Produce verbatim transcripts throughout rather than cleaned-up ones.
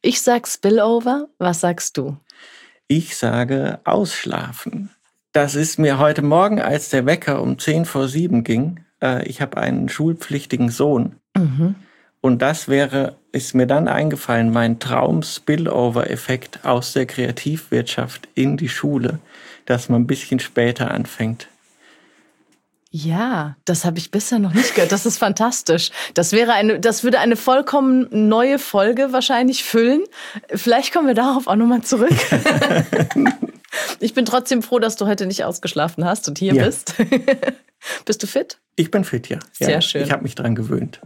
Ich sag Spillover. Was sagst du? Ich sage ausschlafen. Das ist mir heute Morgen, als der Wecker um zehn vor sieben ging, äh, ich habe einen schulpflichtigen Sohn. Mhm. Und das wäre, ist mir dann eingefallen, mein Traum-Spillover-Effekt aus der Kreativwirtschaft in die Schule, dass man ein bisschen später anfängt. Ja, das habe ich bisher noch nicht gehört. Das ist fantastisch. Das wäre eine, das würde eine vollkommen neue Folge wahrscheinlich füllen. Vielleicht kommen wir darauf auch nochmal zurück. Ich bin trotzdem froh, dass du heute nicht ausgeschlafen hast und hier ja. bist. Bist du fit? Ich bin fit, ja. Sehr ja, schön. Ich habe mich dran gewöhnt.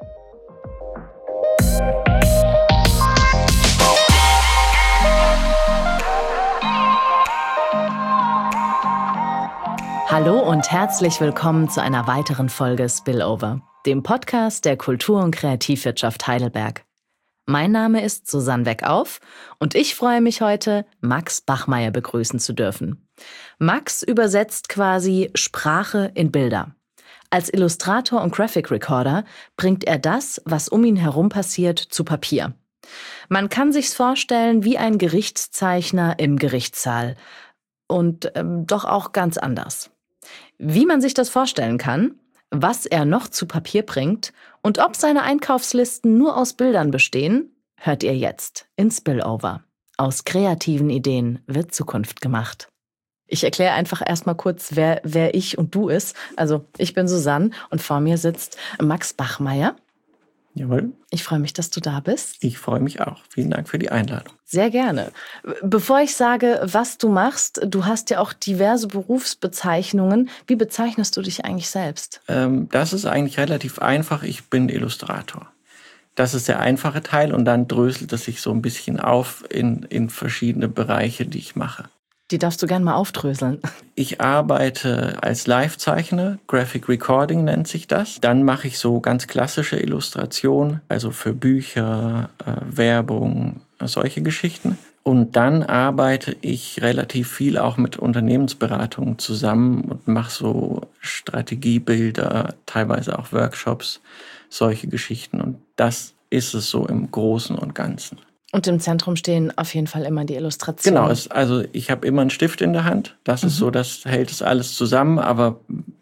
Hallo und herzlich willkommen zu einer weiteren Folge Spillover, dem Podcast der Kultur- und Kreativwirtschaft Heidelberg. Mein Name ist Susanne Weckauf und ich freue mich heute, Max Bachmeier begrüßen zu dürfen. Max übersetzt quasi Sprache in Bilder. Als Illustrator und Graphic Recorder bringt er das, was um ihn herum passiert, zu Papier. Man kann sich's vorstellen wie ein Gerichtszeichner im Gerichtssaal und ähm, doch auch ganz anders. Wie man sich das vorstellen kann, was er noch zu Papier bringt und ob seine Einkaufslisten nur aus Bildern bestehen, hört ihr jetzt in Spillover. Aus kreativen Ideen wird Zukunft gemacht. Ich erkläre einfach erstmal kurz, wer, wer ich und du ist. Also ich bin Susanne und vor mir sitzt Max Bachmeier. Jawohl. Ich freue mich, dass du da bist. Ich freue mich auch. Vielen Dank für die Einladung. Sehr gerne. Bevor ich sage, was du machst, du hast ja auch diverse Berufsbezeichnungen. Wie bezeichnest du dich eigentlich selbst? Ähm, das ist eigentlich relativ einfach. Ich bin Illustrator. Das ist der einfache Teil und dann dröselt es sich so ein bisschen auf in, in verschiedene Bereiche, die ich mache. Die darfst du gerne mal aufdröseln. Ich arbeite als Live-Zeichner, Graphic Recording nennt sich das. Dann mache ich so ganz klassische Illustrationen, also für Bücher, äh, Werbung, solche Geschichten. Und dann arbeite ich relativ viel auch mit Unternehmensberatungen zusammen und mache so Strategiebilder, teilweise auch Workshops, solche Geschichten. Und das ist es so im Großen und Ganzen. Und im Zentrum stehen auf jeden Fall immer die Illustrationen. Genau, es, also ich habe immer einen Stift in der Hand. Das mhm. ist so, das hält es alles zusammen. Aber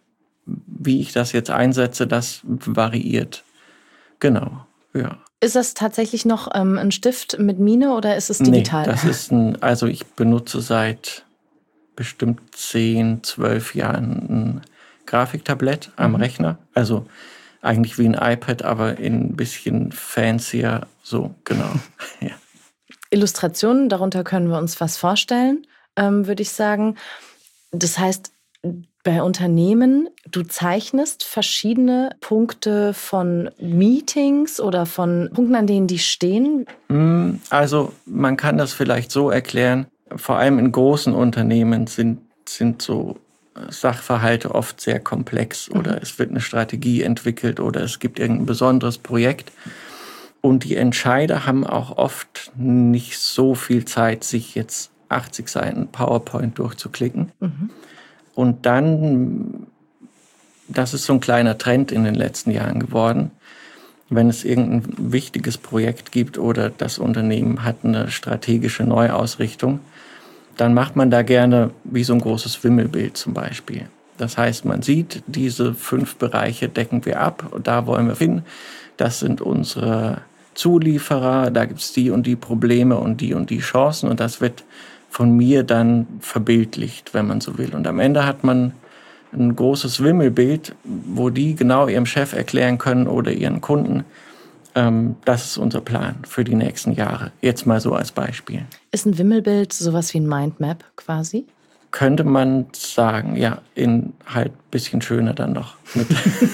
wie ich das jetzt einsetze, das variiert. Genau, ja. Ist das tatsächlich noch ähm, ein Stift mit Mine oder ist es digital? Nee, das ist ein, also ich benutze seit bestimmt zehn, zwölf Jahren ein Grafiktablett am mhm. Rechner. Also eigentlich wie ein iPad, aber in ein bisschen fancier. So, genau, ja. Illustrationen, darunter können wir uns was vorstellen, ähm, würde ich sagen. Das heißt, bei Unternehmen, du zeichnest verschiedene Punkte von Meetings oder von Punkten, an denen die stehen? Also man kann das vielleicht so erklären, vor allem in großen Unternehmen sind, sind so Sachverhalte oft sehr komplex oder mhm. es wird eine Strategie entwickelt oder es gibt irgendein besonderes Projekt. Und die Entscheider haben auch oft nicht so viel Zeit, sich jetzt achtzig Seiten PowerPoint durchzuklicken. Mhm. Und dann, das ist so ein kleiner Trend in den letzten Jahren geworden, wenn es irgendein wichtiges Projekt gibt oder das Unternehmen hat eine strategische Neuausrichtung, dann macht man da gerne wie so ein großes Wimmelbild zum Beispiel. Das heißt, man sieht, diese fünf Bereiche decken wir ab und da wollen wir hin. Das sind unsere Zulieferer, da gibt es die und die Probleme und die und die Chancen und das wird von mir dann verbildlicht, wenn man so will. Und am Ende hat man ein großes Wimmelbild, wo die genau ihrem Chef erklären können oder ihren Kunden, ähm, das ist unser Plan für die nächsten Jahre. Jetzt mal so als Beispiel. Ist ein Wimmelbild sowas wie ein Mindmap quasi? Könnte man sagen, ja, in halt ein bisschen schöner dann noch mit.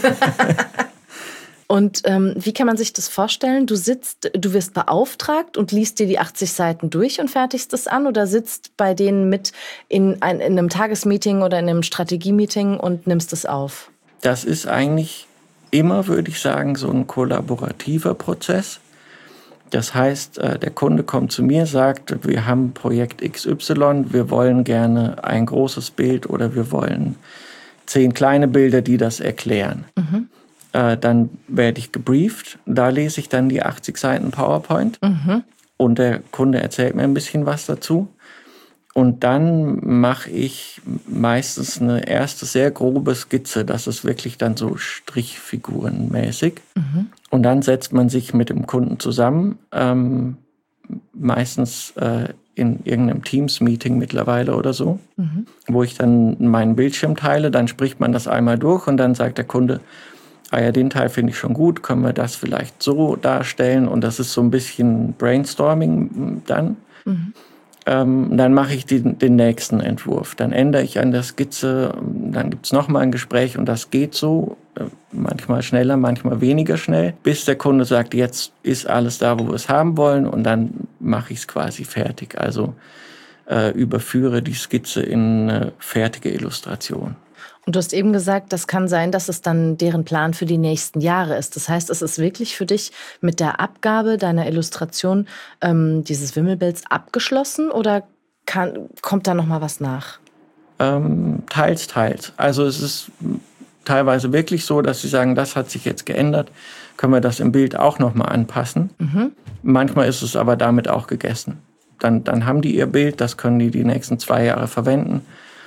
Und ähm, wie kann man sich das vorstellen? Du sitzt, du wirst beauftragt und liest dir die achtzig Seiten durch und fertigst das an oder sitzt bei denen mit in, ein, in einem Tagesmeeting oder in einem Strategie-Meeting und nimmst es auf? Das ist eigentlich immer, würde ich sagen, so ein kollaborativer Prozess. Das heißt, der Kunde kommt zu mir, sagt, wir haben Projekt X Y, wir wollen gerne ein großes Bild oder wir wollen zehn kleine Bilder, die das erklären. Mhm. Dann werde ich gebrieft, da lese ich dann die achtzig Seiten PowerPoint. Mhm. und der Kunde erzählt mir ein bisschen was dazu. Und dann mache ich meistens eine erste sehr grobe Skizze. Das ist wirklich dann so strichfigurenmäßig. Mhm. Und dann setzt man sich mit dem Kunden zusammen, ähm, meistens äh, in irgendeinem Teams-Meeting mittlerweile oder so, mhm. wo ich dann meinen Bildschirm teile. Dann spricht man das einmal durch und dann sagt der Kunde, ah ja, den Teil finde ich schon gut, können wir das vielleicht so darstellen? Und das ist so ein bisschen Brainstorming dann. Mhm. Ähm, dann mache ich die, den nächsten Entwurf. Dann ändere ich an der Skizze, dann gibt es nochmal ein Gespräch und das geht so, äh, manchmal schneller, manchmal weniger schnell, bis der Kunde sagt, jetzt ist alles da, wo wir es haben wollen, und dann mache ich es quasi fertig. Also äh, überführe die Skizze in eine fertige Illustration. Und du hast eben gesagt, das kann sein, dass es dann deren Plan für die nächsten Jahre ist. Das heißt, es ist wirklich für dich mit der Abgabe deiner Illustration ähm, dieses Wimmelbilds abgeschlossen, oder kann, kommt da noch mal was nach? Ähm, teils, teils. Also es ist teilweise wirklich so, dass sie sagen, das hat sich jetzt geändert, können wir das im Bild auch noch mal anpassen. Mhm. Manchmal ist es aber damit auch gegessen. Dann, dann haben die ihr Bild, das können die die nächsten zwei Jahre verwenden.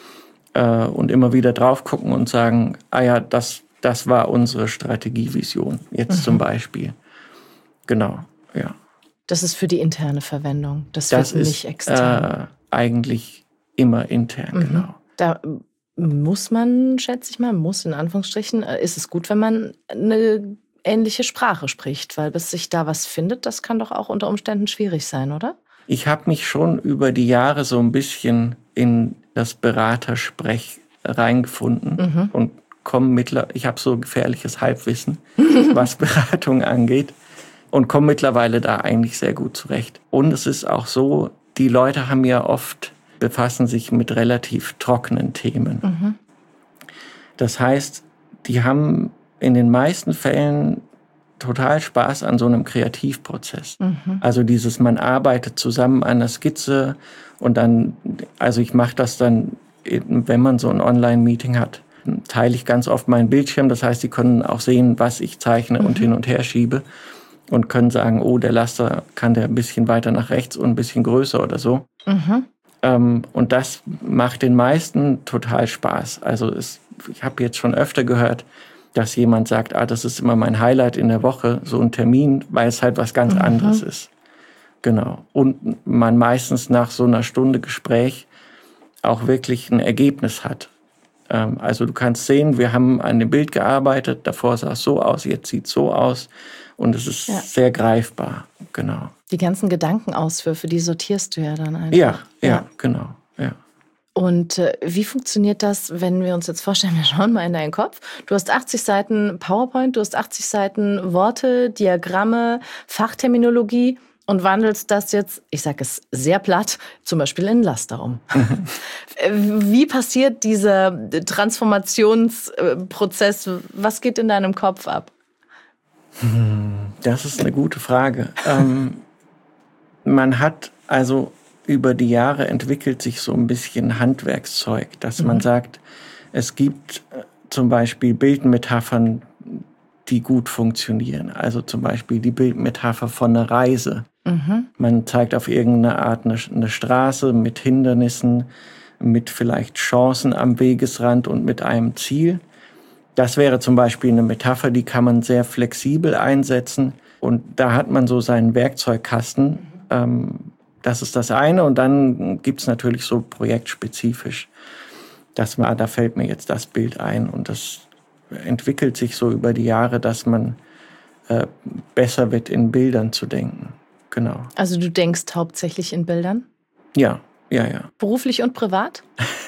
Und immer wieder drauf gucken und sagen, ah ja, das, das war unsere Strategievision, jetzt mhm. zum Beispiel. Genau, ja. Das ist für die interne Verwendung, das, das wird ist, nicht extern. Äh, eigentlich immer intern, mhm. genau. Da muss man, schätze ich mal, muss in Anführungsstrichen, ist es gut, wenn man eine ähnliche Sprache spricht, weil bis sich da was findet, das kann doch auch unter Umständen schwierig sein, oder? Ich habe mich schon über die Jahre so ein bisschen in das Beratersprech reingefunden mhm. und komme mittlerweile, ich habe so gefährliches Halbwissen, was Beratung angeht, und komme mittlerweile da eigentlich sehr gut zurecht. Und es ist auch so, die Leute haben ja oft, befassen sich mit relativ trockenen Themen. Mhm. Das heißt, die haben in den meisten Fällen total Spaß an so einem Kreativprozess. Mhm. Also dieses, man arbeitet zusammen an der Skizze und dann, also ich mache das dann, wenn man so ein Online-Meeting hat, teile ich ganz oft meinen Bildschirm. Das heißt, die können auch sehen, was ich zeichne mhm. und hin und her schiebe und können sagen, oh, der Laster kann der ein bisschen weiter nach rechts und ein bisschen größer oder so. Mhm. Ähm, und das macht den meisten total Spaß. Also es, ich habe jetzt schon öfter gehört, dass jemand sagt, ah, das ist immer mein Highlight in der Woche, so ein Termin, weil es halt was ganz mhm. anderes ist. Genau. Und man meistens nach so einer Stunde Gespräch auch wirklich ein Ergebnis hat. Ähm, also du kannst sehen, wir haben an dem Bild gearbeitet, davor sah es so aus, jetzt sieht es so aus. Und es ist ja. sehr greifbar. Genau. Die ganzen Gedankenauswürfe, die sortierst du ja dann einfach. Ja, ja, ja. genau. Ja. Und äh, wie funktioniert das, wenn wir uns jetzt vorstellen, wir schauen mal in deinen Kopf. Du hast achtzig Seiten PowerPoint, du hast achtzig Seiten Worte, Diagramme, Fachterminologie und wandelst das jetzt, ich sage es sehr platt, zum Beispiel in Laster um. Mhm. Wie passiert dieser Transformationsprozess? Was geht in deinem Kopf ab? Das ist eine gute Frage. ähm, man hat also über die Jahre entwickelt sich so ein bisschen Handwerkszeug, dass mhm. man sagt, es gibt zum Beispiel Bildmetaphern, die gut funktionieren. Also zum Beispiel die Bildmetapher von einer Reise. Mhm. Man zeigt auf irgendeine Art eine, eine Straße mit Hindernissen, mit vielleicht Chancen am Wegesrand und mit einem Ziel. Das wäre zum Beispiel eine Metapher, die kann man sehr flexibel einsetzen. Und da hat man so seinen Werkzeugkasten. Ähm, das ist das eine. Und dann gibt's natürlich so projektspezifisch, dass man, da fällt mir jetzt das Bild ein. Und das entwickelt sich so über die Jahre, dass man äh, besser wird, in Bildern zu denken. Genau. Also du denkst hauptsächlich in Bildern? Ja, ja, ja. Beruflich und privat?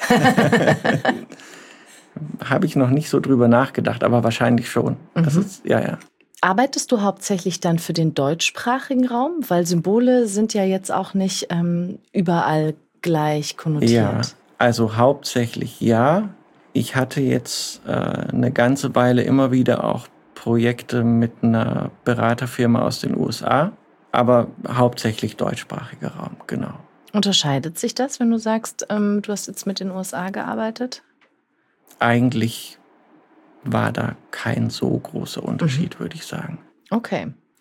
Habe ich noch nicht so drüber nachgedacht, aber wahrscheinlich schon. Mhm. Das ist, ja, ja. Arbeitest du hauptsächlich dann für den deutschsprachigen Raum? Weil Symbole sind ja jetzt auch nicht ähm, überall gleich konnotiert. Ja, also hauptsächlich ja. Ich hatte jetzt äh, eine ganze Weile immer wieder auch Projekte mit einer Beraterfirma aus den U S A, aber hauptsächlich deutschsprachiger Raum, genau. Unterscheidet sich das, wenn du sagst, ähm, du hast jetzt mit den U S A gearbeitet? Eigentlich war da kein so großer Unterschied, mhm. würde ich sagen. Okay.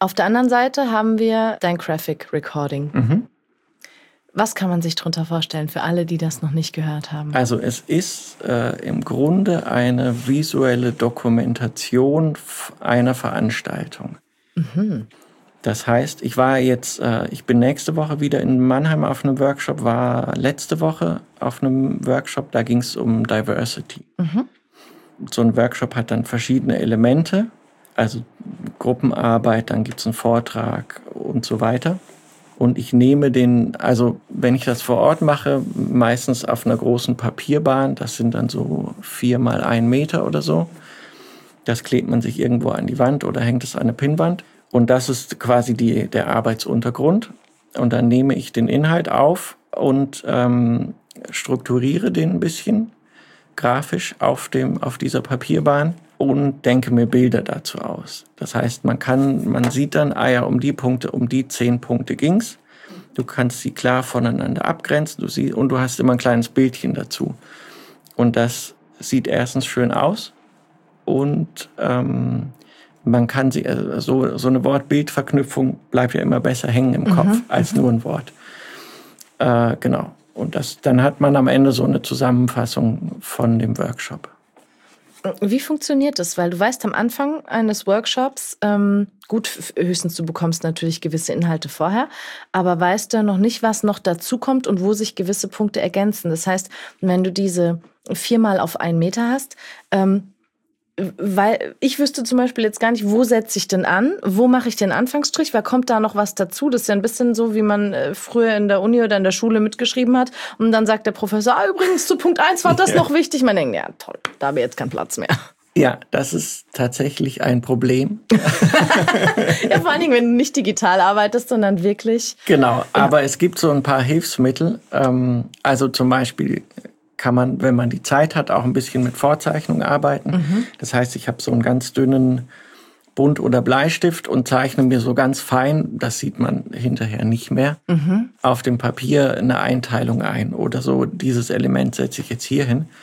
Auf der anderen Seite haben wir dein Graphic Recording. Mhm. Was kann man sich darunter vorstellen für alle, die das noch nicht gehört haben? Also es ist äh, im Grunde eine visuelle Dokumentation einer Veranstaltung. Mhm. Das heißt, ich war jetzt, äh, ich bin nächste Woche wieder in Mannheim auf einem Workshop, war letzte Woche auf einem Workshop, da ging es um Diversity. Mhm. So ein Workshop hat dann verschiedene Elemente, also Gruppenarbeit, dann gibt es einen Vortrag und so weiter. Und ich nehme den, also wenn ich das vor Ort mache, meistens auf einer großen Papierbahn, das sind dann so vier mal ein Meter oder so. Das klebt man sich irgendwo an die Wand oder hängt es an eine Pinnwand. Und das ist quasi die, der Arbeitsuntergrund. Und dann nehme ich den Inhalt auf und ähm, strukturiere den ein bisschen grafisch auf, dem, auf dieser Papierbahn und denke mir Bilder dazu aus. Das heißt, man kann, man sieht dann, ah ja, um die Punkte, um die zehn Punkte ging's. Du kannst sie klar voneinander abgrenzen, du siehst, und du hast immer ein kleines Bildchen dazu. Und das sieht erstens schön aus und ähm, man kann sie, also so, so eine Wort-Bild-Verknüpfung bleibt ja immer besser hängen im Kopf mhm. als nur ein Wort. Äh, genau. Und das, dann hat man am Ende so eine Zusammenfassung von dem Workshop. Wie funktioniert das? Weil du weißt, am Anfang eines Workshops, ähm, gut, höchstens du bekommst natürlich gewisse Inhalte vorher, aber weißt du noch nicht, was noch dazukommt und wo sich gewisse Punkte ergänzen. Das heißt, wenn du diese viermal auf einen Meter hast, ähm, weil ich wüsste zum Beispiel jetzt gar nicht, wo setze ich denn an, wo mache ich den Anfangsstrich, weil kommt da noch was dazu? Das ist ja ein bisschen so, wie man früher in der Uni oder in der Schule mitgeschrieben hat und dann sagt der Professor, ah, übrigens zu Punkt eins war das ja noch wichtig. Man denkt, ja toll, da habe ich jetzt keinen Platz mehr. Ja, das ist tatsächlich ein Problem. Ja, vor allen Dingen, wenn du nicht digital arbeitest, sondern wirklich... Genau, aber ja. Es gibt so ein paar Hilfsmittel, also zum Beispiel... kann man, wenn man die Zeit hat, auch ein bisschen mit Vorzeichnung arbeiten. Mhm. Das heißt, ich habe so einen ganz dünnen Bunt- oder Bleistift und zeichne mir so ganz fein, das sieht man hinterher nicht mehr, mhm. auf dem Papier eine Einteilung ein oder so, dieses Element setze ich jetzt hier hin.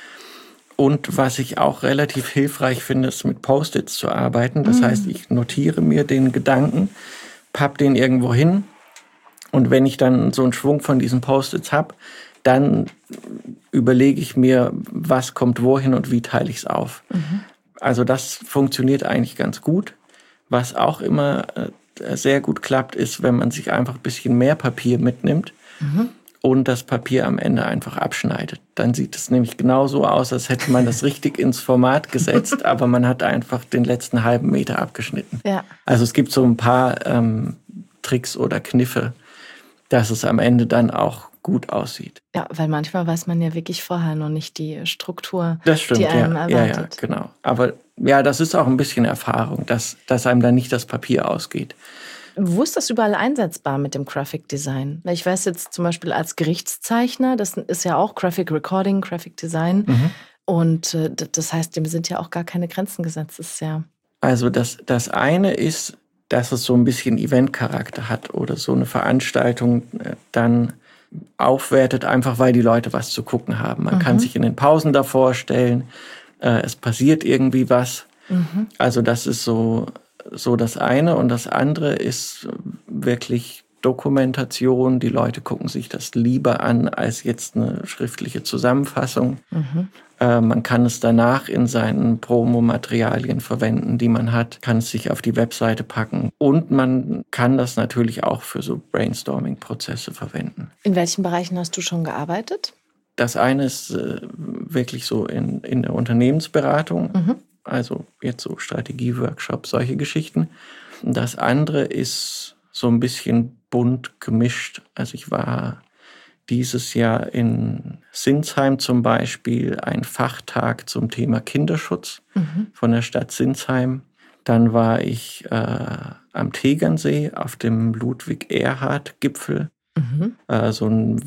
Und was ich auch relativ hilfreich finde, ist mit Post-its zu arbeiten. Das mhm. heißt, ich notiere mir den Gedanken, papp den irgendwo hin und wenn ich dann so einen Schwung von diesen Post-its habe, dann überlege ich mir, was kommt wohin und wie teile ich es auf. Mhm. Also das funktioniert eigentlich ganz gut. Was auch immer äh, sehr gut klappt, ist, wenn man sich einfach ein bisschen mehr Papier mitnimmt mhm. und das Papier am Ende einfach abschneidet. Dann sieht es nämlich genauso aus, als hätte man das richtig ins Format gesetzt, aber man hat einfach den letzten halben Meter abgeschnitten. Ja. Also es gibt so ein paar ähm, Tricks oder Kniffe, dass es am Ende dann auch gut aussieht. Ja, weil manchmal weiß man ja wirklich vorher noch nicht die Struktur, das stimmt, die einem ja, erwartet. Ja, ja, genau. Aber ja, das ist auch ein bisschen Erfahrung, dass, dass einem dann nicht das Papier ausgeht. Wo ist das überall einsetzbar mit dem Graphic Design? Ich weiß jetzt zum Beispiel als Gerichtszeichner, das ist ja auch Graphic Recording, Graphic Design. Mhm. Und äh, das heißt, dem sind ja auch gar keine Grenzen gesetzt. Das ist ja also das, das eine ist, dass es so ein bisschen Eventcharakter hat oder so eine Veranstaltung äh, dann aufwertet, einfach weil die Leute was zu gucken haben. Man mhm. kann sich in den Pausen da vorstellen, äh, es passiert irgendwie was. Mhm. Also das ist so, so das eine. Und das andere ist wirklich Dokumentation. Die Leute gucken sich das lieber an als jetzt eine schriftliche Zusammenfassung. Mhm. Äh, man kann es danach in seinen Promomaterialien verwenden, die man hat, kann es sich auf die Webseite packen. Und man kann das natürlich auch für so Brainstorming-Prozesse verwenden. In welchen Bereichen hast du schon gearbeitet? Das eine ist äh, wirklich so in, in der Unternehmensberatung, mhm. also jetzt so Strategieworkshops, solche Geschichten. Das andere ist so ein bisschen bunt gemischt. Also ich war dieses Jahr in Sinsheim zum Beispiel, ein Fachtag zum Thema Kinderschutz mhm. von der Stadt Sinsheim. Dann war ich äh, am Tegernsee auf dem Ludwig-Erhard-Gipfel, mhm. äh, so ein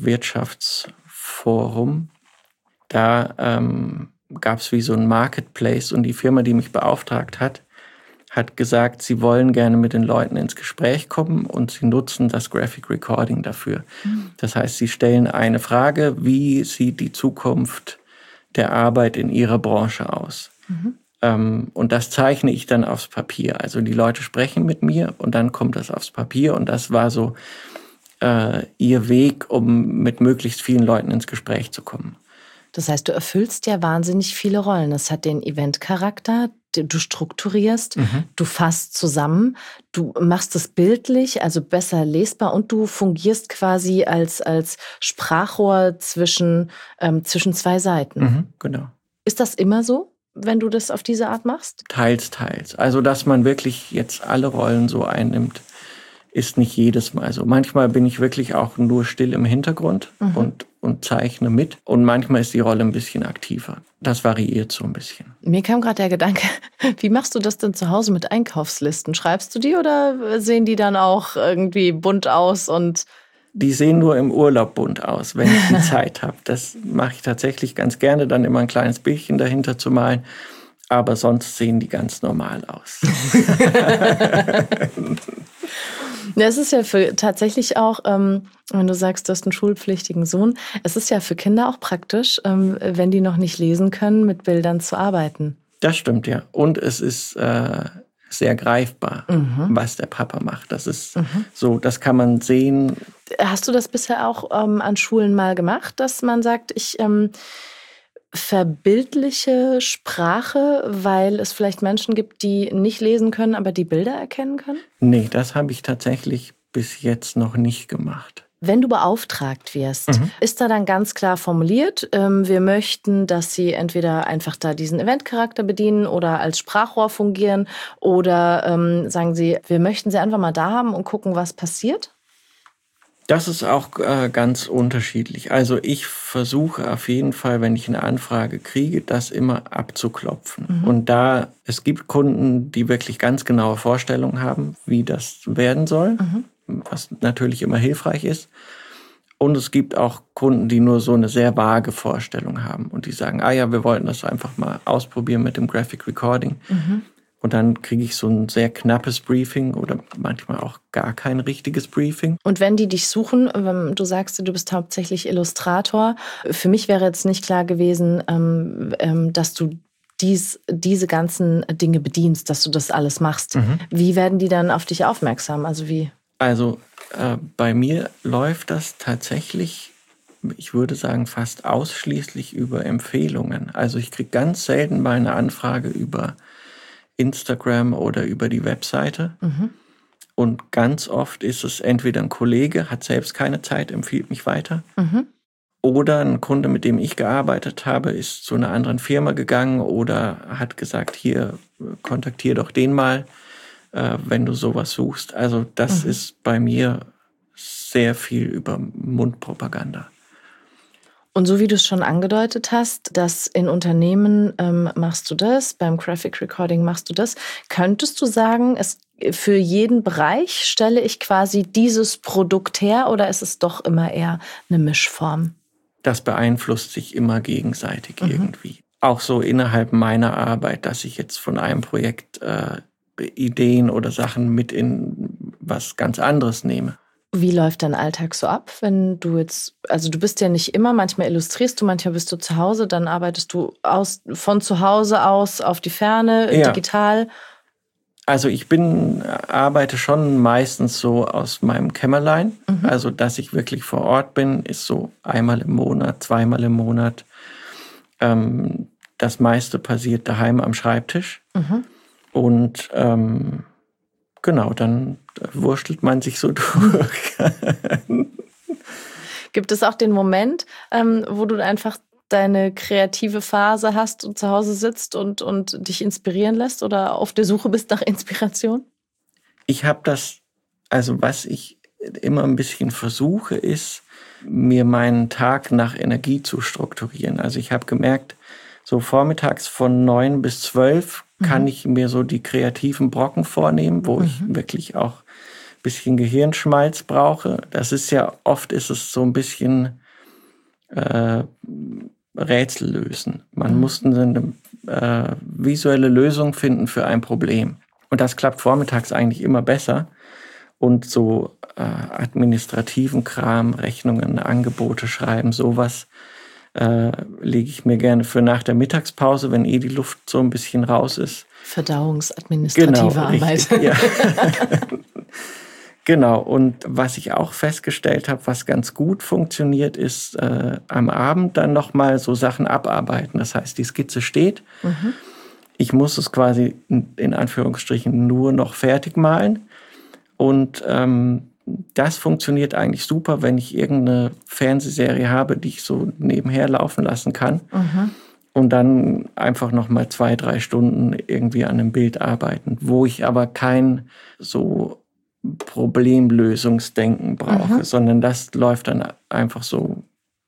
Wirtschaftsforum. Da ähm, gab es wie so ein Marketplace und die Firma, die mich beauftragt hat, hat gesagt, sie wollen gerne mit den Leuten ins Gespräch kommen und sie nutzen das Graphic Recording dafür. Mhm. Das heißt, sie stellen eine Frage, wie sieht die Zukunft der Arbeit in ihrer Branche aus? Mhm. Ähm, und das zeichne ich dann aufs Papier. Also die Leute sprechen mit mir und dann kommt das aufs Papier. Und das war so äh, ihr Weg, um mit möglichst vielen Leuten ins Gespräch zu kommen. Das heißt, du erfüllst ja wahnsinnig viele Rollen. Es hat den Eventcharakter, du strukturierst, mhm. du fasst zusammen, du machst es bildlich, also besser lesbar und du fungierst quasi als, als Sprachrohr zwischen, ähm, zwischen zwei Seiten. Mhm, genau. Ist das immer so, wenn du das auf diese Art machst? Teils, teils. Also, dass man wirklich jetzt alle Rollen so einnimmt, ist nicht jedes Mal so. Manchmal bin ich wirklich auch nur still im Hintergrund mhm. und, und zeichne mit. Und manchmal ist die Rolle ein bisschen aktiver. Das variiert so ein bisschen. Mir kam gerade der Gedanke, wie machst du das denn zu Hause mit Einkaufslisten? Schreibst du die oder sehen die dann auch irgendwie bunt aus? Und die sehen nur im Urlaub bunt aus, wenn ich die Zeit habe. Das mache ich tatsächlich ganz gerne, dann immer ein kleines Bildchen dahinter zu malen. Aber sonst sehen die ganz normal aus. Ja, es ist ja für tatsächlich auch, ähm, wenn du sagst, du hast einen schulpflichtigen Sohn, es ist ja für Kinder auch praktisch, ähm, wenn die noch nicht lesen können, mit Bildern zu arbeiten. Das stimmt, ja. Und es ist äh, sehr greifbar, mhm. was der Papa macht. Das ist mhm. so, das kann man sehen. Hast du das bisher auch ähm, an Schulen mal gemacht, dass man sagt, ich ähm, verbildliche Sprache, weil es vielleicht Menschen gibt, die nicht lesen können, aber die Bilder erkennen können? Nee, das habe ich tatsächlich bis jetzt noch nicht gemacht. Wenn du beauftragt wirst, mhm. ist da dann ganz klar formuliert, ähm, wir möchten, dass sie entweder einfach da diesen Eventcharakter bedienen oder als Sprachrohr fungieren oder ähm, sagen sie, wir möchten sie einfach mal da haben und gucken, was passiert? Das ist auch äh, ganz unterschiedlich. Also ich versuche auf jeden Fall, wenn ich eine Anfrage kriege, das immer abzuklopfen. Mhm. Und da, es gibt Kunden, die wirklich ganz genaue Vorstellungen haben, wie das werden soll, mhm. was natürlich immer hilfreich ist. Und es gibt auch Kunden, die nur so eine sehr vage Vorstellung haben und die sagen, ah ja, wir wollten das einfach mal ausprobieren mit dem Graphic Recording. Mhm. Und dann kriege ich so ein sehr knappes Briefing oder manchmal auch gar kein richtiges Briefing. Und wenn die dich suchen, du sagst, du bist hauptsächlich Illustrator. Für mich wäre jetzt nicht klar gewesen, dass du dies, diese ganzen Dinge bedienst, dass du das alles machst. Mhm. Wie werden die dann auf dich aufmerksam? Also wie? Also äh, bei mir läuft das tatsächlich, ich würde sagen, fast ausschließlich über Empfehlungen. Also ich kriege ganz selten mal eine Anfrage über Instagram oder über die Webseite. Mhm. Und ganz oft ist es entweder ein Kollege, hat selbst keine Zeit, empfiehlt mich weiter. Mhm. Oder ein Kunde, mit dem ich gearbeitet habe, ist zu einer anderen Firma gegangen oder hat gesagt, hier, kontaktier doch den mal, äh, wenn du sowas suchst. Also das mhm. ist bei mir sehr viel über Mundpropaganda. Und so wie du es schon angedeutet hast, dass in Unternehmen ähm, machst du das, beim Graphic Recording machst du das. Könntest du sagen, es, für jeden Bereich stelle ich quasi dieses Produkt her oder ist es doch immer eher eine Mischform? Das beeinflusst sich immer gegenseitig mhm. irgendwie. Auch so innerhalb meiner Arbeit, dass ich jetzt von einem Projekt äh, Ideen oder Sachen mit in was ganz anderes nehme. Wie läuft dein Alltag so ab, wenn du jetzt, also du bist ja nicht immer, manchmal illustrierst du, manchmal bist du zu Hause, dann arbeitest du aus, von zu Hause aus auf die Ferne, ja. digital? Also ich bin, arbeite schon meistens so aus meinem Kämmerlein, mhm. also dass ich wirklich vor Ort bin, ist so einmal im Monat, zweimal im Monat. Ähm, das meiste passiert daheim am Schreibtisch mhm. und ähm, genau, dann wurschtelt man sich so durch. Gibt es auch den Moment, ähm, wo du einfach deine kreative Phase hast und zu Hause sitzt und, und dich inspirieren lässt oder auf der Suche bist nach Inspiration? Ich habe das, also was ich immer ein bisschen versuche, ist, mir meinen Tag nach Energie zu strukturieren. Also ich habe gemerkt, so vormittags von neun bis zwölf mhm. kann ich mir so die kreativen Brocken vornehmen, wo mhm. ich wirklich auch ein bisschen Gehirnschmalz brauche. Das ist ja, oft ist es so ein bisschen äh, Rätsel lösen. Man mhm. muss eine äh, visuelle Lösung finden für ein Problem. Und das klappt vormittags eigentlich immer besser. Und so äh, administrativen Kram, Rechnungen, Angebote schreiben, sowas äh, lege ich mir gerne für nach der Mittagspause, wenn eh die Luft so ein bisschen raus ist. Verdauungsadministrative Genau, Arbeit. Richtig, ja. Genau, und was ich auch festgestellt habe, was ganz gut funktioniert, ist äh, am Abend dann nochmal so Sachen abarbeiten. Das heißt, die Skizze steht. Mhm. Ich muss es quasi in, in Anführungsstrichen nur noch fertig malen. Und ähm, das funktioniert eigentlich super, wenn ich irgendeine Fernsehserie habe, die ich so nebenher laufen lassen kann. Mhm. Und dann einfach nochmal zwei, drei Stunden irgendwie an einem Bild arbeiten, wo ich aber kein so Problemlösungsdenken brauche, mhm. sondern das läuft dann einfach so,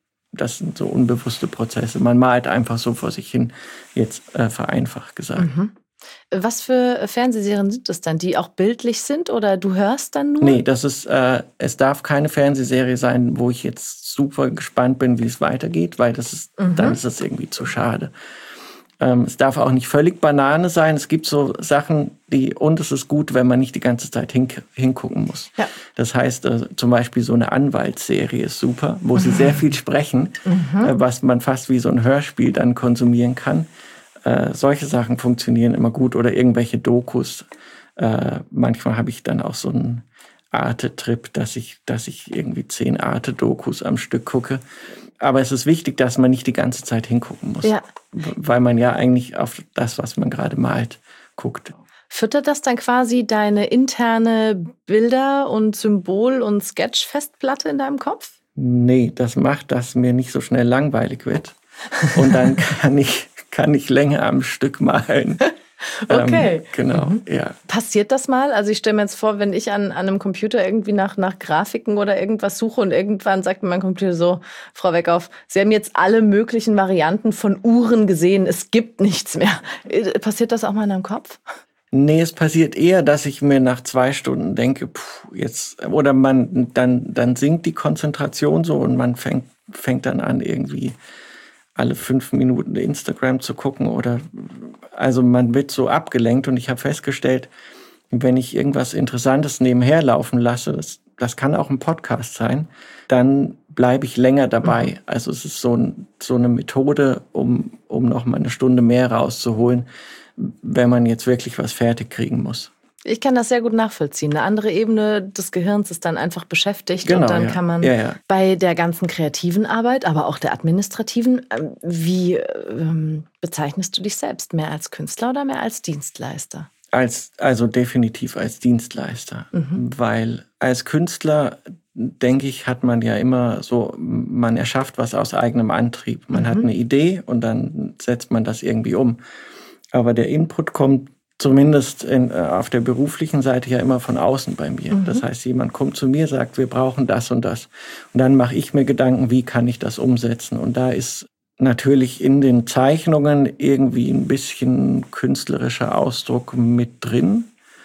das sind so unbewusste Prozesse. Man malt einfach so vor sich hin, jetzt äh, vereinfacht gesagt. Mhm. Was für Fernsehserien sind das dann, die auch bildlich sind oder du hörst dann nur? Nee, das ist, äh, es darf keine Fernsehserie sein, wo ich jetzt super gespannt bin, wie es weitergeht, weil das ist, mhm. dann ist das irgendwie zu schade. Ähm, es darf auch nicht völlig Banane sein. Es gibt so Sachen, die, und es ist gut, wenn man nicht die ganze Zeit hin, hingucken muss. Ja. Das heißt, äh, zum Beispiel so eine Anwaltsserie ist super, wo mhm. sie sehr viel sprechen, mhm. äh, was man fast wie so ein Hörspiel dann konsumieren kann. Äh, solche Sachen funktionieren immer gut oder irgendwelche Dokus. Äh, manchmal habe ich dann auch so einen Arte-Trip, dass ich, dass ich irgendwie zehn Arte-Dokus am Stück gucke. Aber es ist wichtig, dass man nicht die ganze Zeit hingucken muss, ja. weil man ja eigentlich auf das, was man gerade malt, guckt. Füttert das dann quasi deine interne Bilder- und Symbol- und Sketch-Festplatte in deinem Kopf? Nee, das macht, dass mir nicht so schnell langweilig wird. Und dann kann ich, kann ich länger am Stück malen. Okay. Ähm, genau, mhm. ja. Passiert das mal? Also ich stelle mir jetzt vor, wenn ich an, an einem Computer irgendwie nach, nach Grafiken oder irgendwas suche und irgendwann sagt mir mein Computer so, Frau Weckauf, Sie haben jetzt alle möglichen Varianten von Uhren gesehen, es gibt nichts mehr. Passiert das auch mal in deinem Kopf? Nee, es passiert eher, dass ich mir nach zwei Stunden denke, puh, jetzt, oder man, dann, dann sinkt die Konzentration so und man fängt, fängt dann an irgendwie alle fünf Minuten Instagram zu gucken oder, also man wird so abgelenkt und ich habe festgestellt, wenn ich irgendwas Interessantes nebenher laufen lasse, das, das kann auch ein Podcast sein, dann bleibe ich länger dabei. Mhm. Also es ist so, ein, so eine Methode, um, um noch mal eine Stunde mehr rauszuholen, wenn man jetzt wirklich was fertig kriegen muss. Ich kann das sehr gut nachvollziehen. Eine andere Ebene des Gehirns ist dann einfach beschäftigt genau, und dann ja. kann man ja, ja. bei der ganzen kreativen Arbeit, aber auch der administrativen, wie ähm, bezeichnest du dich selbst? Mehr als Künstler oder mehr als Dienstleister? Als, also definitiv als Dienstleister, mhm. weil als Künstler, denke ich, hat man ja immer so, man erschafft was aus eigenem Antrieb. Man mhm. hat eine Idee und dann setzt man das irgendwie um. Aber der Input kommt zumindest in, äh, auf der beruflichen Seite ja immer von außen bei mir. Mhm. Das heißt, jemand kommt zu mir, sagt, wir brauchen das und das. Und dann mache ich mir Gedanken, wie kann ich das umsetzen? Und da ist natürlich in den Zeichnungen irgendwie ein bisschen künstlerischer Ausdruck mit drin.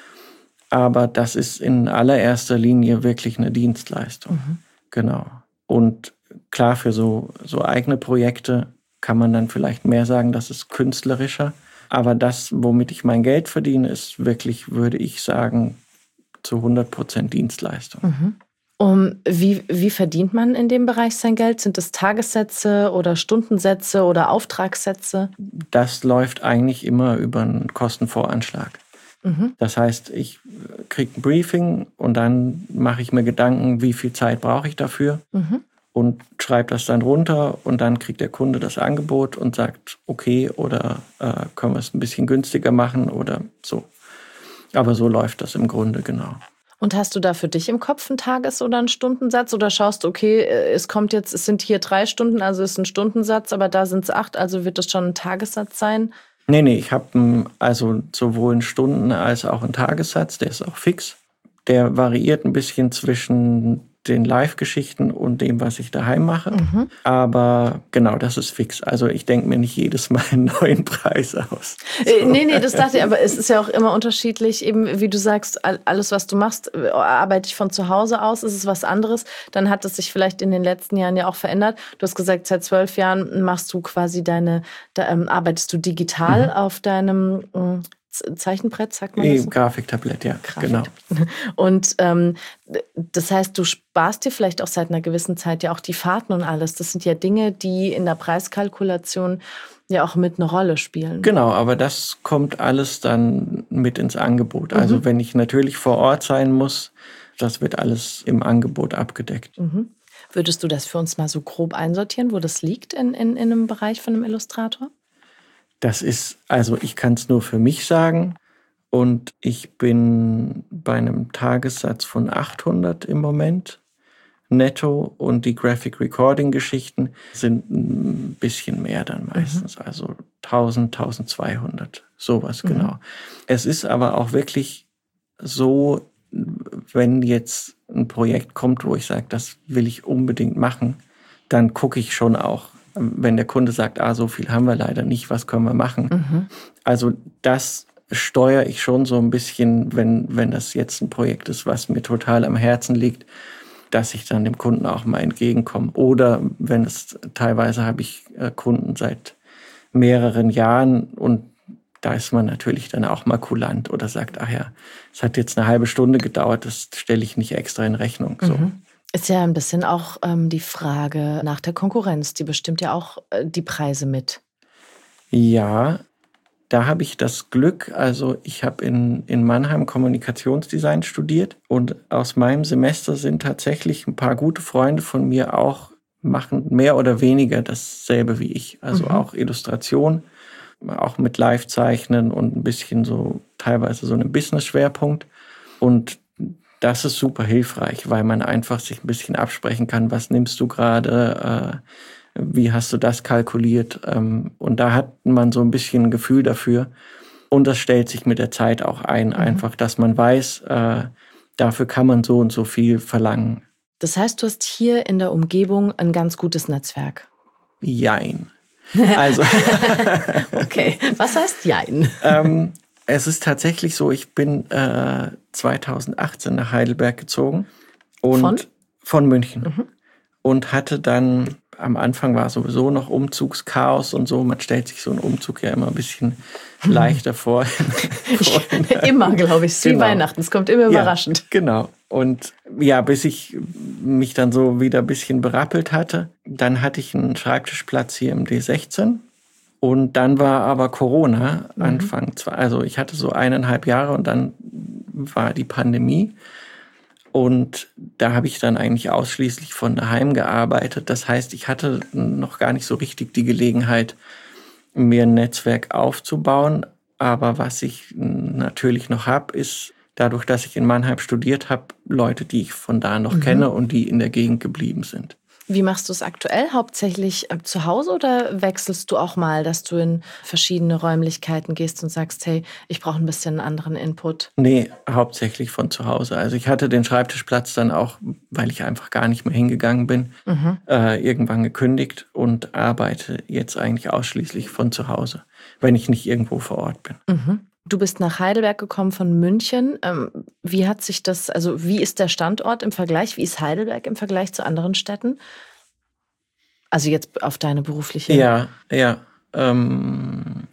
Aber das ist in allererster Linie wirklich eine Dienstleistung. Mhm. Genau. Und klar, für so, so eigene Projekte kann man dann vielleicht mehr sagen, das ist künstlerischer. Aber das, womit ich mein Geld verdiene, ist wirklich, würde ich sagen, zu hundert Prozent Dienstleistung. Mhm. Um, wie, wie verdient man in dem Bereich sein Geld? Sind es Tagessätze oder Stundensätze oder Auftragssätze? Das läuft eigentlich immer über einen Kostenvoranschlag. Mhm. Das heißt, ich kriege ein Briefing und dann mache ich mir Gedanken, wie viel Zeit brauche ich dafür. Mhm. Und schreibe das dann runter und dann kriegt der Kunde das Angebot und sagt, okay, oder äh, können wir es ein bisschen günstiger machen oder so. Aber so läuft das im Grunde, genau. Und hast du da für dich im Kopf einen Tages- oder einen Stundensatz oder schaust du, okay, es kommt jetzt, es sind hier drei Stunden, also ist ein Stundensatz, aber da sind es acht, also wird das schon ein Tagessatz sein? Nee, nee, ich habe also sowohl einen Stunden- als auch einen Tagessatz, der ist auch fix. Der variiert ein bisschen zwischen den Live-Geschichten und dem, was ich daheim mache. Mhm. Aber genau, das ist fix. Also ich denke mir nicht jedes Mal einen neuen Preis aus. So. Nee, nee, das dachte ich, aber es ist ja auch immer unterschiedlich. Eben, wie du sagst, alles, was du machst, arbeite ich von zu Hause aus, ist es was anderes. Dann hat es sich vielleicht in den letzten Jahren ja auch verändert. Du hast gesagt, seit zwölf Jahren machst du quasi deine, da ähm, arbeitest du digital mhm. auf deinem Zeichenbrett, sagt man das? Grafiktablett, ja, Grafiktablett. Genau. Und ähm, das heißt, du sparst dir vielleicht auch seit einer gewissen Zeit ja auch die Fahrten und alles. Das sind ja Dinge, die in der Preiskalkulation ja auch mit eine Rolle spielen. Genau, aber das kommt alles dann mit ins Angebot. Also Mhm. wenn ich natürlich vor Ort sein muss, das wird alles im Angebot abgedeckt. Mhm. Würdest du das für uns mal so grob einsortieren, wo das liegt in, in, in einem Bereich von einem Illustrator? Das ist, also ich kann es nur für mich sagen und ich bin bei einem Tagessatz von achthundert im Moment netto und die Graphic Recording Geschichten sind ein bisschen mehr dann meistens, mhm. also tausend, tausendzweihundert, sowas mhm. genau. Es ist aber auch wirklich so, wenn jetzt ein Projekt kommt, wo ich sage, das will ich unbedingt machen, dann gucke ich schon auch, wenn der Kunde sagt, ah, so viel haben wir leider nicht, was können wir machen? Mhm. Also das steuere ich schon so ein bisschen, wenn, wenn das jetzt ein Projekt ist, was mir total am Herzen liegt, dass ich dann dem Kunden auch mal entgegenkomme. Oder wenn es, teilweise habe ich Kunden seit mehreren Jahren und da ist man natürlich dann auch mal kulant oder sagt, ach ja, es hat jetzt eine halbe Stunde gedauert, das stelle ich nicht extra in Rechnung. So. Mhm. Ist ja ein bisschen auch ähm, die Frage nach der Konkurrenz. Die bestimmt ja auch äh, die Preise mit. Ja, da habe ich das Glück, also ich habe in, in Mannheim Kommunikationsdesign studiert und aus meinem Semester sind tatsächlich ein paar gute Freunde von mir auch, machen mehr oder weniger dasselbe wie ich. Also mhm. auch Illustration, auch mit Live-Zeichnen und ein bisschen so, teilweise so einen Business-Schwerpunkt. Und das ist super hilfreich, weil man einfach sich ein bisschen absprechen kann, was nimmst du gerade, äh, wie hast du das kalkuliert? Ähm, und da hat man so ein bisschen ein Gefühl dafür. Und das stellt sich mit der Zeit auch ein, mhm. einfach, dass man weiß, äh, dafür kann man so und so viel verlangen. Das heißt, du hast hier in der Umgebung ein ganz gutes Netzwerk? Jein. Also okay, was heißt Jein? ähm, es ist tatsächlich so, ich bin äh, zweitausendachtzehn nach Heidelberg gezogen. Und von? Von München. Mhm. Und hatte dann, am Anfang war sowieso noch Umzugschaos und so. Man stellt sich so einen Umzug ja immer ein bisschen leichter vor. Immer, glaube ich. Es ist genau. wie Weihnachten. Es kommt immer überraschend. Ja, genau. Und ja, bis ich mich dann so wieder ein bisschen berappelt hatte, dann hatte ich einen Schreibtischplatz hier im D sechzehn. Und dann war aber Corona mhm. Anfang, also ich hatte so eineinhalb Jahre und dann war die Pandemie. Und da habe ich dann eigentlich ausschließlich von daheim gearbeitet. Das heißt, ich hatte noch gar nicht so richtig die Gelegenheit, mir ein Netzwerk aufzubauen. Aber was ich natürlich noch habe, ist dadurch, dass ich in Mannheim studiert habe, Leute, die ich von da noch mhm. kenne und die in der Gegend geblieben sind. Wie machst du es aktuell? Hauptsächlich äh, zu Hause oder wechselst du auch mal, dass du in verschiedene Räumlichkeiten gehst und sagst, hey, ich brauche ein bisschen einen anderen Input? Nee, hauptsächlich von zu Hause. Also ich hatte den Schreibtischplatz dann auch, weil ich einfach gar nicht mehr hingegangen bin, mhm. äh, irgendwann gekündigt und arbeite jetzt eigentlich ausschließlich von zu Hause, wenn ich nicht irgendwo vor Ort bin. Mhm. Du bist nach Heidelberg gekommen von München. Wie hat sich das, also wie ist der Standort im Vergleich? Wie ist Heidelberg im Vergleich zu anderen Städten? Also jetzt auf deine berufliche... Ja, ja. Ähm,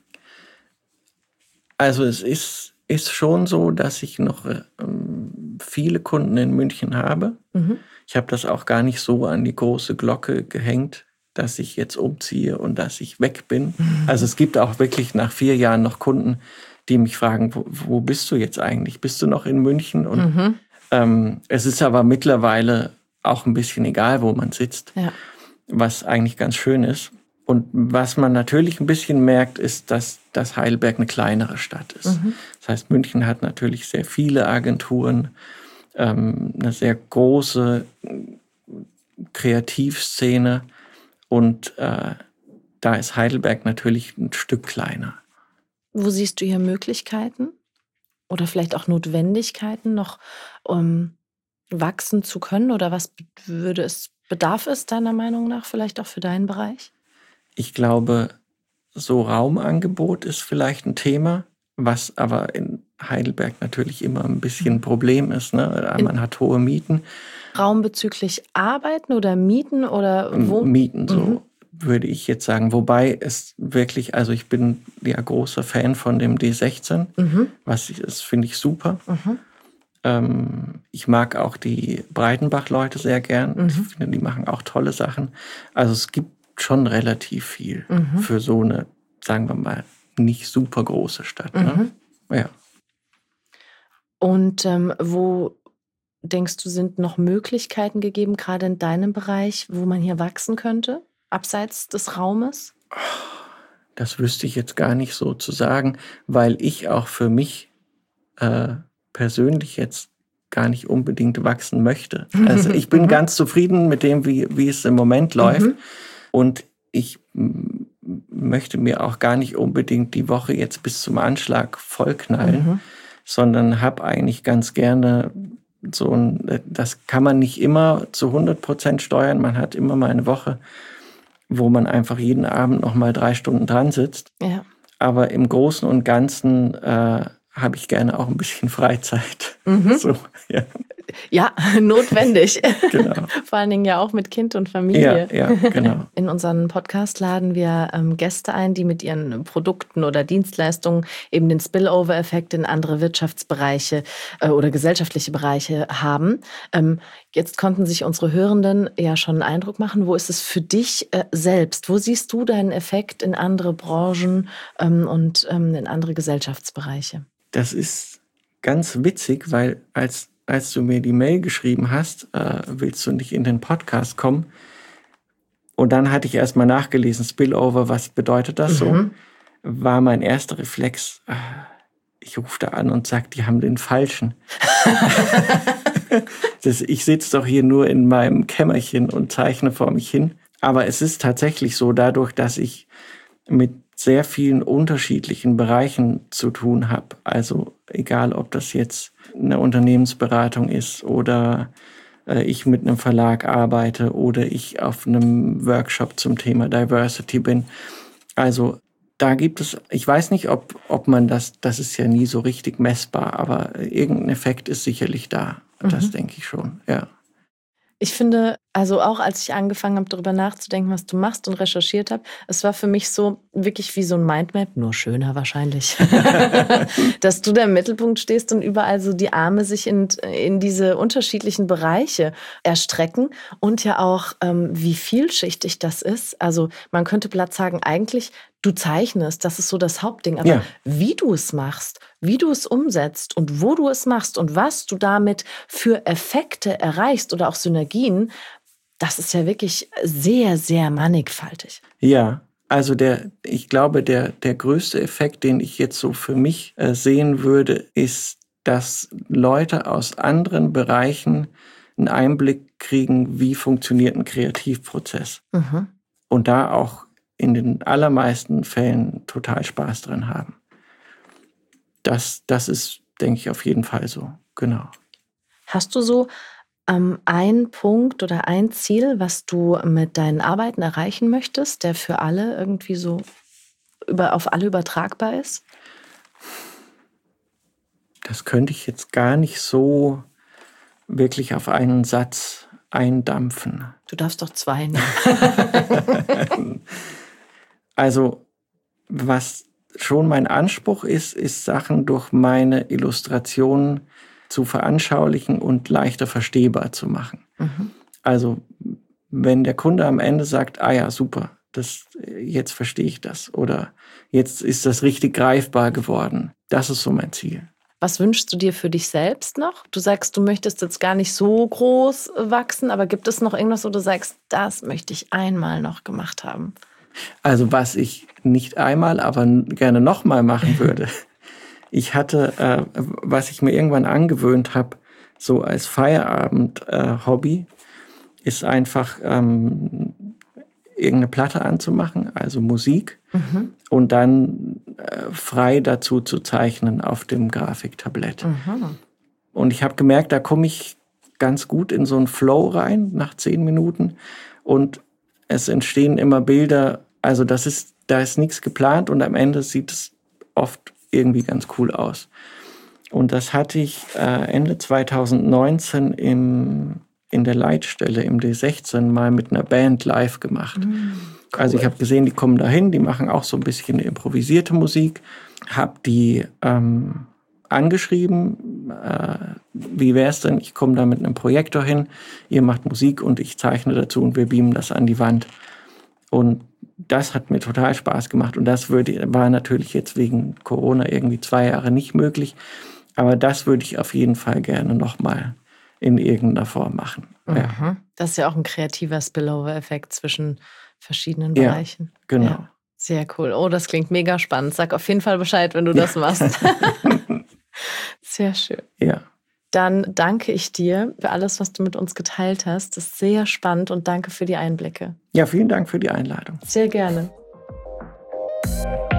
also es ist, ist schon so, dass ich noch ähm, viele Kunden in München habe. Mhm. Ich habe das auch gar nicht so an die große Glocke gehängt, dass ich jetzt umziehe und dass ich weg bin. Mhm. Also es gibt auch wirklich nach vier Jahren noch Kunden, die mich fragen, wo, wo bist du jetzt eigentlich? Bist du noch in München? Und mhm. ähm, es ist aber mittlerweile auch ein bisschen egal, wo man sitzt, ja. was eigentlich ganz schön ist. Und was man natürlich ein bisschen merkt, ist, dass, dass Heidelberg eine kleinere Stadt ist. Mhm. Das heißt, München hat natürlich sehr viele Agenturen, ähm, eine sehr große Kreativszene und äh, da ist Heidelberg natürlich ein Stück kleiner. Wo siehst du hier Möglichkeiten oder vielleicht auch Notwendigkeiten, noch um wachsen zu können? Oder was würde es, bedarf es deiner Meinung nach vielleicht auch für deinen Bereich? Ich glaube, so Raumangebot ist vielleicht ein Thema, was aber in Heidelberg natürlich immer ein bisschen ein Problem ist. Ne? Man hat hohe Mieten. Raum bezüglich Arbeiten oder Mieten oder Wohnen? Mieten, so. Mhm. würde ich jetzt sagen. Wobei es wirklich, also ich bin ja großer Fan von dem D sechzehn, mhm. was ich, das finde ich super. Mhm. Ähm, ich mag auch die Breitenbach-Leute sehr gern. Mhm. Ich finde, die machen auch tolle Sachen. Also es gibt schon relativ viel mhm. für so eine, sagen wir mal, nicht super große Stadt. Mhm. Ne? Ja. Und ähm, wo denkst du, sind noch Möglichkeiten gegeben, gerade in deinem Bereich, wo man hier wachsen könnte, abseits des Raumes? Das wüsste ich jetzt gar nicht so zu sagen, weil ich auch für mich äh, persönlich jetzt gar nicht unbedingt wachsen möchte. Also ich bin ganz zufrieden mit dem, wie, wie es im Moment läuft. Mhm. Und ich m- möchte mir auch gar nicht unbedingt die Woche jetzt bis zum Anschlag vollknallen, mhm. sondern habe eigentlich ganz gerne so ein, das kann man nicht immer zu hundert Prozent steuern. Man hat immer mal eine Woche, wo man einfach jeden Abend noch mal drei Stunden dran sitzt. Ja. Aber im Großen und Ganzen äh, habe ich gerne auch ein bisschen Freizeit. Mhm. So, ja. Ja, notwendig. Genau. Vor allen Dingen ja auch mit Kind und Familie. Ja, ja, genau. In unseren Podcast laden wir ähm, Gäste ein, die mit ihren Produkten oder Dienstleistungen eben den Spillover-Effekt in andere Wirtschaftsbereiche äh, oder gesellschaftliche Bereiche haben. Ähm, jetzt konnten sich unsere Hörenden ja schon einen Eindruck machen. Wo ist es für dich äh, selbst? Wo siehst du deinen Effekt in andere Branchen ähm, und ähm, in andere Gesellschaftsbereiche? Das ist ganz witzig, weil als als du mir die Mail geschrieben hast, äh, willst du nicht in den Podcast kommen? Und dann hatte ich erstmal nachgelesen, Spillover, was bedeutet das mhm. so? War mein erster Reflex, äh, ich rufe da an und sage, die haben den Falschen. das, ich sitze doch hier nur in meinem Kämmerchen und zeichne vor mich hin. Aber es ist tatsächlich so, dadurch, dass ich mit sehr vielen unterschiedlichen Bereichen zu tun habe. Also egal, ob das jetzt eine Unternehmensberatung ist oder äh, ich mit einem Verlag arbeite oder ich auf einem Workshop zum Thema Diversity bin. Also da gibt es, ich weiß nicht, ob, ob man das, das ist ja nie so richtig messbar, aber irgendein Effekt ist sicherlich da. Mhm. Das denke ich schon, ja. Ich finde, also auch als ich angefangen habe, darüber nachzudenken, was du machst und recherchiert habe, es war für mich so wirklich wie so ein Mindmap, nur schöner wahrscheinlich, dass du da im Mittelpunkt stehst und überall so die Arme sich in, in diese unterschiedlichen Bereiche erstrecken und ja auch, ähm, wie vielschichtig das ist. Also man könnte platt sagen, eigentlich du zeichnest, das ist so das Hauptding, aber ja. wie du es machst, wie du es umsetzt und wo du es machst und was du damit für Effekte erreichst oder auch Synergien, das ist ja wirklich sehr, sehr mannigfaltig. Ja, also der, ich glaube, der, der größte Effekt, den ich jetzt so für mich äh, sehen würde, ist, dass Leute aus anderen Bereichen einen Einblick kriegen, wie funktioniert ein Kreativprozess. Mhm. Und da auch in den allermeisten Fällen total Spaß dran haben. Das, das ist, denke ich, auf jeden Fall so, genau. Hast du so ähm, einen Punkt oder ein Ziel, was du mit deinen Arbeiten erreichen möchtest, der für alle irgendwie so über, auf alle übertragbar ist? Das könnte ich jetzt gar nicht so wirklich auf einen Satz eindampfen. Du darfst doch zwei nehmen. Also, was schon mein Anspruch ist, ist Sachen durch meine Illustrationen zu veranschaulichen und leichter verstehbar zu machen. Mhm. Also, wenn der Kunde am Ende sagt, ah ja, super, das, jetzt verstehe ich das oder jetzt ist das richtig greifbar geworden, das ist so mein Ziel. Was wünschst du dir für dich selbst noch? Du sagst, du möchtest jetzt gar nicht so groß wachsen, aber gibt es noch irgendwas, wo du sagst, das möchte ich einmal noch gemacht haben? Also was ich nicht einmal, aber gerne nochmal machen würde. Ich hatte, äh, was ich mir irgendwann angewöhnt habe, so als Feierabend-Hobby, äh, ist einfach ähm, irgendeine Platte anzumachen, also Musik, mhm. und dann äh, frei dazu zu zeichnen auf dem Grafiktablett. Mhm. Und ich habe gemerkt, da komme ich ganz gut in so einen Flow rein nach zehn Minuten und es entstehen immer Bilder, also das ist, da ist nichts geplant und am Ende sieht es oft irgendwie ganz cool aus. Und das hatte ich äh, Ende zwanzig neunzehn im, in der Leitstelle im D sechzehn mal mit einer Band live gemacht. Mhm. Cool. Also ich habe gesehen, die kommen dahin, die machen auch so ein bisschen improvisierte Musik. Habe die ähm, angeschrieben, äh, wie wäre es denn, ich komme da mit einem Projektor hin, ihr macht Musik und ich zeichne dazu und wir beamen das an die Wand. Und das hat mir total Spaß gemacht und das würde, war natürlich jetzt wegen Corona irgendwie zwei Jahre nicht möglich, aber das würde ich auf jeden Fall gerne nochmal in irgendeiner Form machen. Mhm. Ja. Das ist ja auch ein kreativer Spillover-Effekt zwischen verschiedenen Ja, Bereichen. Genau. Ja, sehr cool. Oh, das klingt mega spannend. Sag auf jeden Fall Bescheid, wenn du das Ja. machst. Sehr schön. Ja. Dann danke ich dir für alles, was du mit uns geteilt hast. Das ist sehr spannend und danke für die Einblicke. Ja, vielen Dank für die Einladung. Sehr gerne.